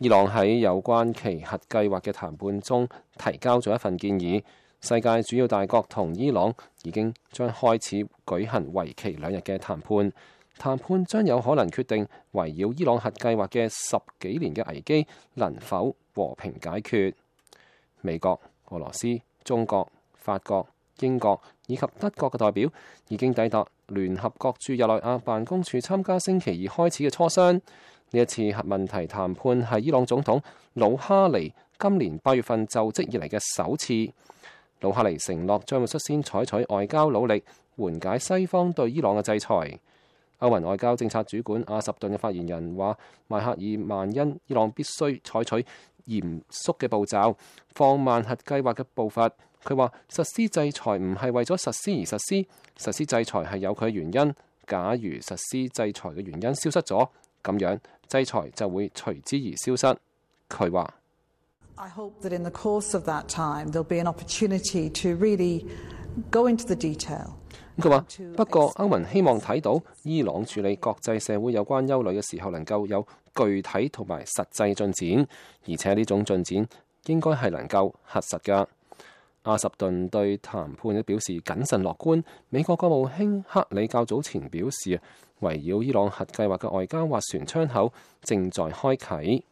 伊朗喺有關其核計劃嘅談判中提交咗一份建議，世界主要大國同伊朗已經將開始舉行為期2日嘅談判。談判將有可能決定圍繞伊朗核計劃嘅10幾年嘅危機能否和平解決。美國、俄羅斯、中國、法國、英國以及德國嘅代表已經抵達聯合國駐日內瓦辦公處參加星期2開始嘅磋商。呢一次核問題談判係伊朗總統魯哈尼今年8月份就職以嚟嘅首次。魯哈尼承諾將會率先採取外交努力緩解西方對伊朗嘅制裁。歐盟外交政策主管阿什頓嘅發言人話，邁克爾萬恩伊朗必須採取嚴肅嘅步驟，放慢核計劃嘅步伐。佢話實施制裁唔係為咗實施而實施，實施制裁係有佢嘅原因。假如實施制裁嘅原因消失咗，咁樣制裁就會隨之而消失。佢話 I hope that in the course of that time there'll be an opportunity to really go into the detail。佢話不過歐盟希望睇到伊朗處理國際社會有關憂慮嘅時候能夠有具體同埋實際進展，而且呢種進展應該係能夠核實㗎。阿什頓對談判表示謹慎樂觀。美國國務卿克里較早前表示，圍繞伊朗核計劃嘅外交斡旋窗口正在開啟。